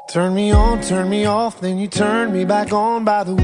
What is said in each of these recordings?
Turn me on, turn me off, then you turn me back on by the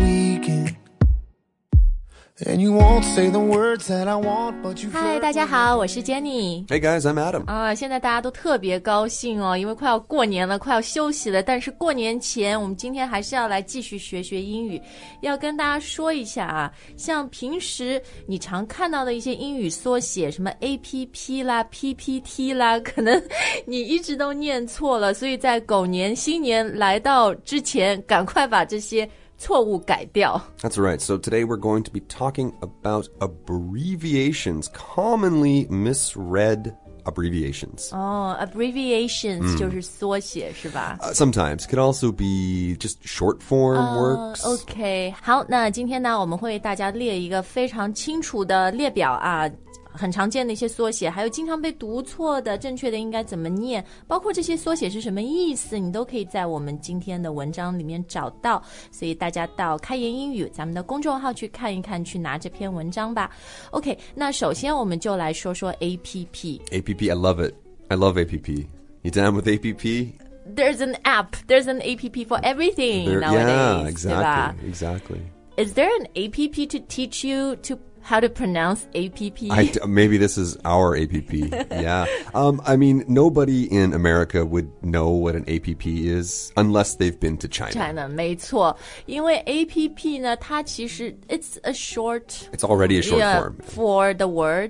weekend.And you won't say the words that I want, but you Hi, 大家好，我是 Jenny. Hey guys, I'm Adam. 现在大家都特别高兴哦，因为快要过年了，快要休息了。但是过年前，我们今天还是要来继续学英语。要跟大家说一下啊，像平时你常看到的一些英语缩写，什么 APP 啦、PPT 啦，可能你一直都念错了。所以在狗年新年来到之前，赶快把这些错误改掉。 That's right. So today we're going to be talking about abbreviations, commonly misread abbreviations. Abbreviations 就是缩写是吧 ？Sometimes. Could also be just short form works. OK, 好，那今天呢，我们会为大家列一个非常清楚的列表啊。很常见的一些缩写，还有经常被读错的，正确的应该怎么念，包括这些缩写是什么意思，你都可以在我们今天的文章里面找到。所以大家到开言英语咱们的公众号去看一看，去拿这篇文章吧。OK, 那首先我们就来说说 APP。APP, I love it. I love APP. You down with APP? There's an app. There's an APP for everything nowadays. Yeah, exactly. Is there an APP to teach you how to pronounce APP? Maybe this is our APP. Yeah. I mean, nobody in America would know what an APP is unless they've been to China. 没错，因为 APP 呢，它其实 it's already a short form. For the word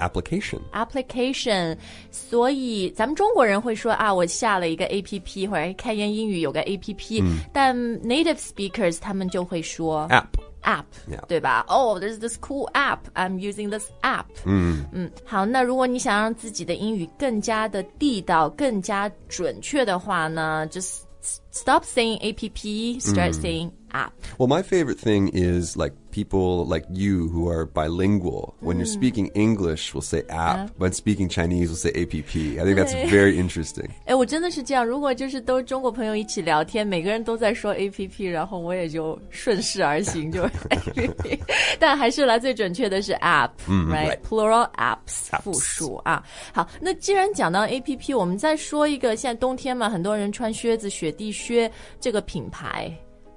application. 所以咱们中国人会说啊，我下了一个 APP 或者开言英语有个 APP，但 native speakers 他们就会说 app, yeah. 对吧？ Oh, there's this cool app. I'm using this app. 好，那如果你想让自己的英语更加的地道、更加准确的话呢， just stop saying APP, start saying app. Well, my favorite thing is like people like you who are bilingual. When you're speaking English, we'll say app. When speaking Chinese, we'll say APP. I think that's very interesting. 我真的是这样，如果就是都中国朋友一起聊天，每个人都在说 APP， 然后我也就顺势而行，就 APP。但还是来最准确的是 app, right? Plural apps, 复数啊。好，那既然讲到 APP， 我们再说一个，现在冬天嘛，很多人穿靴子，雪地靴这个品牌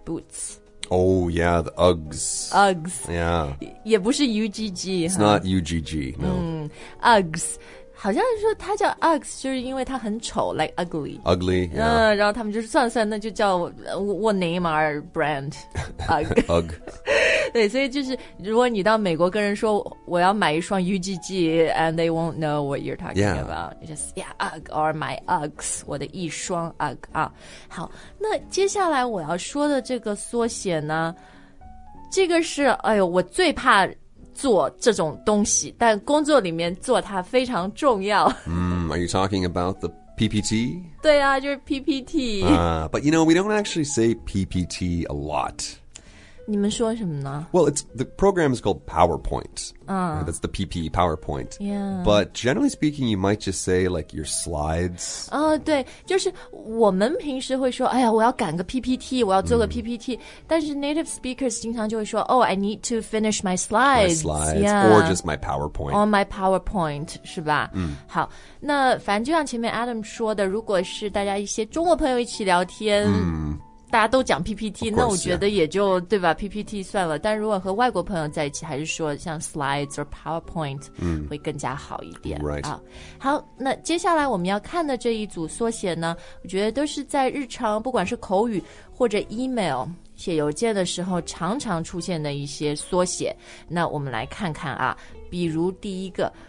Boots。Oh, yeah, the Uggs. Yeah. 也不是 UGG. It's not UGG, no. Uggs. 好像说它叫 Uggs 就是因为它很丑 like ugly. Ugly, yeah. 然后他们就算那就叫我 name our brand Ugg. 对，所以就是如果你到美国跟人说我要买一双 UGG and they won't know what you're talking about. Just Ugg or my Uggs, 我的一双 Ugg 啊。好，那接下来我要说的这个缩写呢，这个是我最怕做这种东西，但工作里面做它非常重要。 Are you talking about the PPT? 对啊，就是 PPT. But you know, we don't actually say PPT a lot. 你们说什么呢？ Well, the program is called PowerPoint. That's the PP, PowerPoint. Yeah. But generally speaking, you might just say like your slides. 对，就是我们平时会说，哎呀，我要赶个 PPT， 我要做个 PPT，但是 native speakers 经常就会说，Oh, I need to finish my slides. Yeah. Or just my PowerPoint. On my PowerPoint, 是吧？好，那反正就像前面 Adam 说的，如果是大家一些中国朋友一起聊天，大家都讲 PPT， 那我觉得也就对吧 PPT 算了。但如果和外国朋友在一起，还是说像 slides or PowerPoint 会更加好一点。 Right. 好，那接下来我们要看的这一组缩写呢，我觉得都是在日常不管是口语或者 email 写邮件的时候常常出现的一些缩写。那我们来看看啊，比如第一个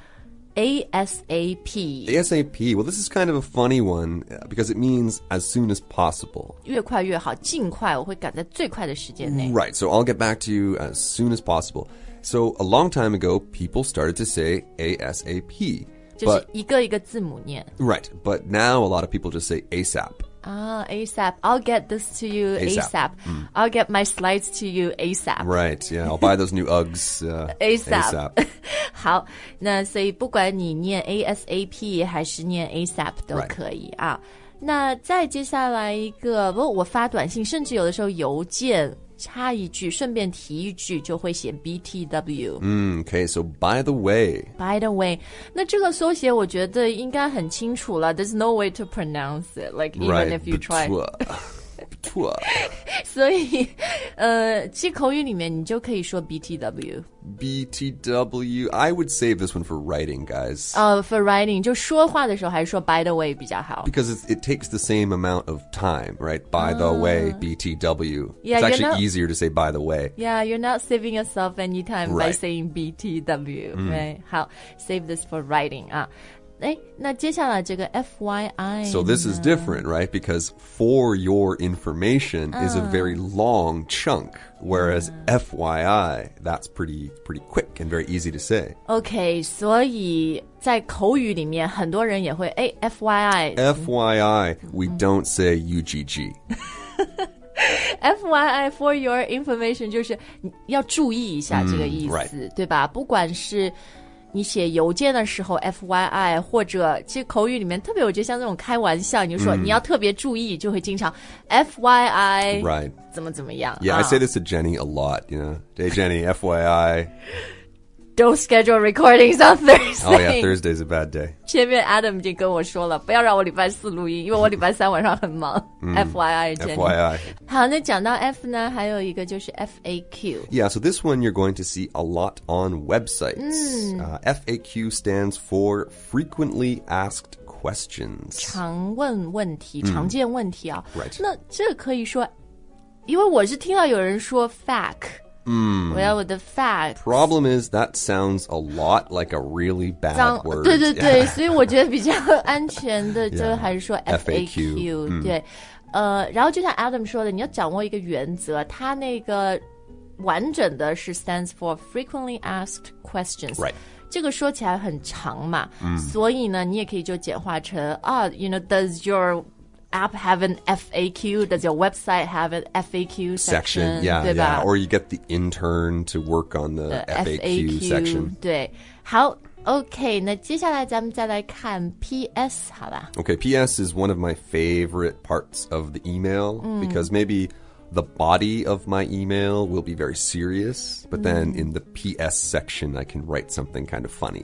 ASAP. ASAP. Well, this is kind of a funny one because it means as soon as possible. 越快越好，尽快，我会赶在最快的时间内。 Right. So I'll get back to you as soon as possible. So a long time ago, people started to say ASAP. 就是一个一个字母念。 Right. But now a lot of people just say ASAP. ASAP. I'll get this to you ASAP. I'll get my slides to you ASAP. Right, yeah. I'll buy those new Uggs ASAP. 好，那所以不管你念 ASAP 还是念 ASAP 都可以啊。那再接下来一个，我发短信，甚至有的时候邮件插一句，顺便提一句，就会写 BTW。 Okay, so by the way. By the way， 那这个缩写我觉得应该很清楚了。There's no way to pronounce it, like even Right, if you try. Betua. 所以，其实口语里面你就可以说 BTW。 BTW. I would save this one for writing, guys. For writing， 就说话的时候还是说 by the way 比较好。 Because it takes the same amount of time, right? By the way, BTW. Yeah, it's you're actually not- easier to say by the way. Yeah, you're not saving yourself any time by Right. saying BTW. Right? 好 ，save this for writing 啊。哎，那接下来这个 FYI So this is different, right? Because for your information is a very long chunk, whereas FYI, that's pretty quick and very easy to say. OK， 所以在口语里面，很多人也会FYI。 FYI, we don't say UGG. FYI for your information 就是你要注意一下这个意思， right. 对吧？不管是你写邮件的时候 FYI， 或者其实口语里面特别，我觉得像这种开玩笑，你就说你要特别注意，就会经常 FYI， Right. 怎么样 Yeah, I say this to Jenny a lot, you know. Hey, Jenny, FYI. Don't schedule recordings on Thursday. Oh, yeah, Thursday's a bad day. 前面 Adam 已经跟我说了，不要让我礼拜四录音，因为我礼拜三晚上很忙。FYI， Jenny。 FYI. 好，那讲到 F 呢，还有一个就是 FAQ。 Yeah, so this one you're going to see a lot on websites. FAQ stands for Frequently Asked Questions. 常问问题，常见问题啊。 Right. 那这可以说，因为我是听到有人说 FAQ。我要我的 FAQ。 Problem is that sounds a lot like a really bad word. 对对对，所以我觉得比较安全的就还是说 FAQ 对，然后就像 Adam 说的，你要掌握一个原则，它那个完整的是 stands for frequently asked questions。 Right. 这个说起来很长嘛，所以呢，你也可以就简化成you know, does your app have an FAQ? Does your website have an FAQ section? Yeah, 对吧 yeah. Or you get the intern to work on the FAQ section. 对，好 ，OK， 那接下来咱们再来看 PS 好吧 Okay, PS is one of my favorite parts of the email because maybe the body of my email will be very serious, but then in the PS section, I can write something kind of funny.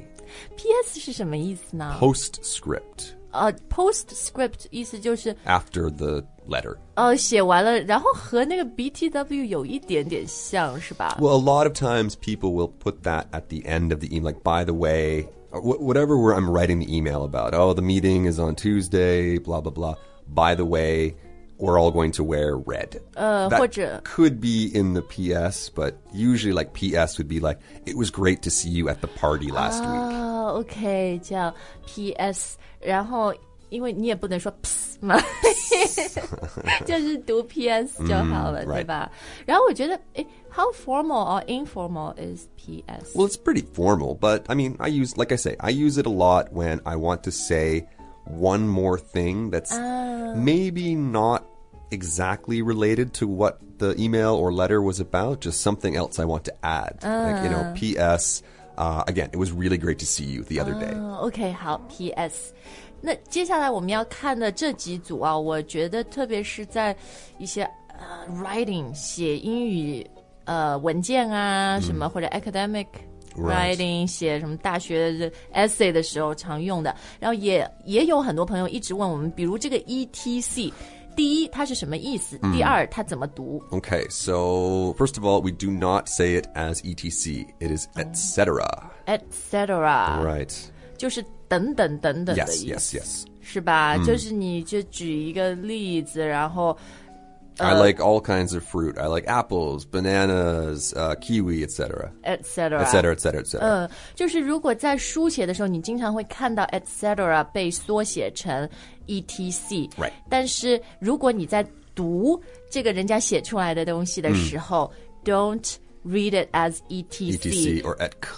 PS 是什么意思呢？ Postscript, Postscript 意思就是 after the letter. 写完了，然后和那个 BTW 有一点点像，是吧？ Well, a lot of times people will put that at the end of the email, like, by the way, or whatever I'm writing the email about. Oh, the meeting is on Tuesday, blah, blah, blah. By the way, we're all going to wear red. 或者 Could be in the PS, but usually like PS would be like, it was great to see you at the party last week. OK， 叫 PS， 然后因为你也不能说 ps 嘛，就是读 PS 就好了，对吧？然后我觉得，how formal or informal is PS? Well, it's pretty formal, but I mean, I use it a lot when I want to say one more thing that's maybe not exactly related to what the email or letter was about, just something else I want to add. Like, you know, PS, again, it was really great to see you the other day. OK， 好 PS。那接下来我们要看的这几组啊，我觉得特别是在一些writing 写英语文件啊什么或者 academic writing 写什么大学的 essay 的时候常用的，然后也有很多朋友一直问我们，比如这个 ETC。第一，它是什么意思？第二，它怎么读 Okay, so first of all, we do not say it as ETC. It is etc. etc. Right. 就是等等等等的 Yes, 意思 yes. 是吧？就是你就举一个例子，然后 I like all kinds of fruit. I like apples, bananas, kiwi, etc. etc. etc. etc. etc. 就是如果在书写的时候，你经常会看到 etc. 被缩写成 etc. Right. 但是如果你在读这个人家写出来的东西的时候，don't read it as ETC or etc.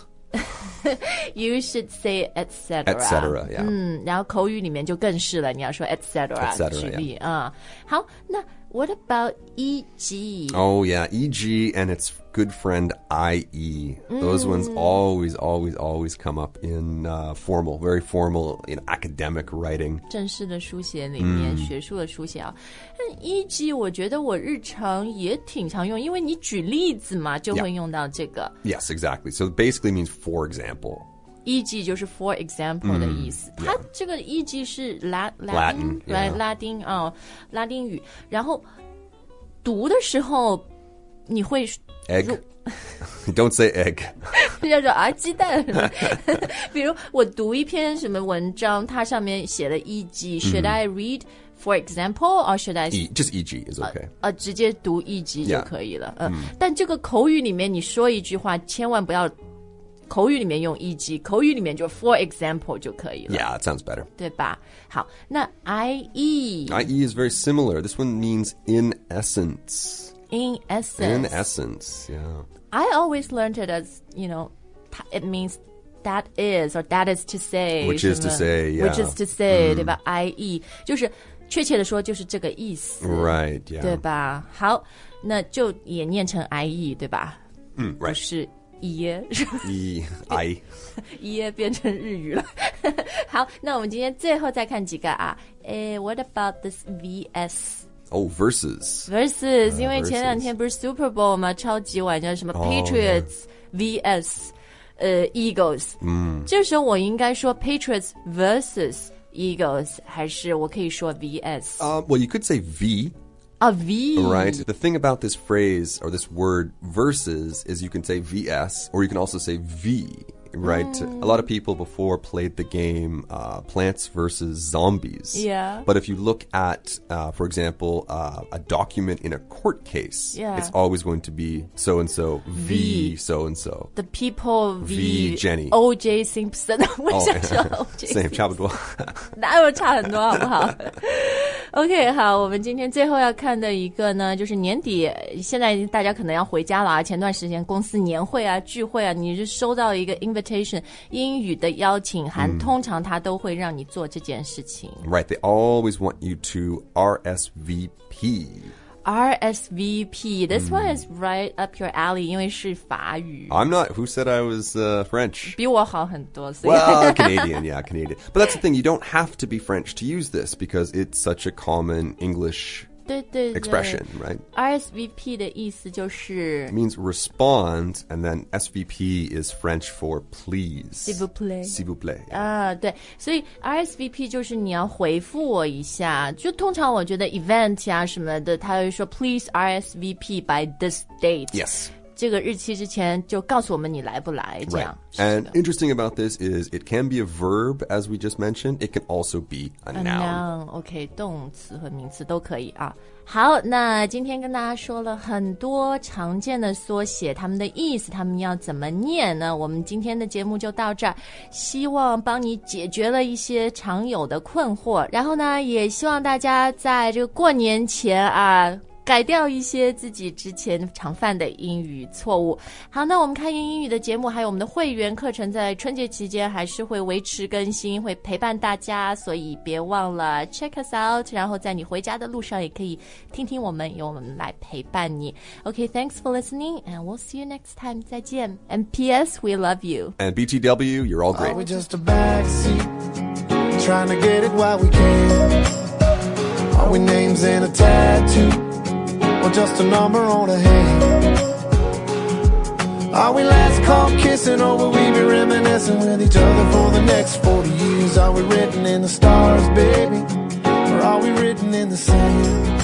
You should say etc. etc. Yeah. 然后口语里面就更是了，你要说 etc. 举例 yeah. 好，那 What about e.g.? Oh, yeah, e.g. and its good friend i.e. Those ones always come up in very formal, in academic writing. 正式的书写里面，学术的书写啊。e.g. 我觉得我日常也挺常用，因为你举例子嘛，就会用到这个。 Yes, exactly. So it basically means for example. e.g. 就是 for example 的意思。它这个 e.g. 是拉丁语，然后读的时候你会 Egg. Don't say egg. 叫做鸡蛋。比如我读一篇什么文章，它上面写了 e.g. Should I read for example or should I just e.g. is okay. 直接读 e.g. 就可以了。但这个口语里面你说一句话，千万不要口语里面用 e.g. 口语里面就 for example 就可以了。 Yeah, it sounds better. 对吧？好，那 IE is very similar. This one means in essence. In essence. In essence, yeah. I always learned it as, it means that is or that is to say. Which is to say, yeah. Which is to say, 对吧？ IE 就是确切的说就是这个意思。 Right, yeah. 对吧？好，那就也念成 IE 对吧 ？Right. 不是耶耶变成日语了。好，那我们今天最后再看几个啊。What about this VS？Oh, versus. Versus， 因为前两天不是 Super Bowl 吗？超级碗叫什么 Patriots VS Eagles。这时候我应该说 Patriots versus Eagles， 还是我可以说 VS？ Well, you could say V. V. Right. The thing about this phrase or this word versus is you can say VS or you can also say V. Right? A lot of people before played the game Plants vs. Zombies. Yeah. But if you look at, for example, a document in a court case, it's always going to be so-and-so v so-and-so. The people v Jenny. O.J. Simpson. 我想说 O.J. Same, 差不多。 哪有差很多好不好？OK， 好，我们今天最后要看的一个呢，就是年底，现在大家可能要回家了啊。前段时间公司年会啊、聚会啊，你是收到一个 invitation 英语的邀请函，通常他都会让你做这件事情。 Right, they always want you to RSVP. RSVP. This one is right up your alley, 因为是法语。 I'm not. Who said I was French? 比我好很多。所以 Well, Canadian, yeah, Canadian. But that's the thing. You don't have to be French to use this because it's such a common English 对对对 expression, right? RSVP 的意思就是 It means respond, and then SVP is French for please. S'il vous plaît. S'il vous plaît. 啊，对，所以 RSVP 就是你要回复我一下。就通常我觉得 event 啊什么的，他会说 please RSVP by this date. Yes. 这个日期之前就告诉我们你来不来，这样。 And interesting about this is it can be a verb, as we just mentioned. It can also be a noun. OK， 动词和名词都可以啊。好，那今天跟大家说了很多常见的缩写，它们的意思，它们要怎么念呢？我们今天的节目就到这儿，希望帮你解决了一些常有的困惑，然后呢，也希望大家在这个过年前啊，改掉一些自己之前常犯的英语错误。好，那我们开言英语的节目还有我们的会员课程在春节期间还是会维持更新，会陪伴大家，所以别忘了 check us out， 然后在你回家的路上也可以听听我们，由我们来陪伴你。Okay, thanks for listening and we'll see you next time. 再见。And P.S. we love you. And BTW, you're all great. Are we just a backseat, trying to get it while we can? Are we names in a tattoo?Or just a number on a hand? Are we last call kissing, or will we be reminiscing with each other for the next 40 years? Are we written in the stars, baby, or are we written in the sand?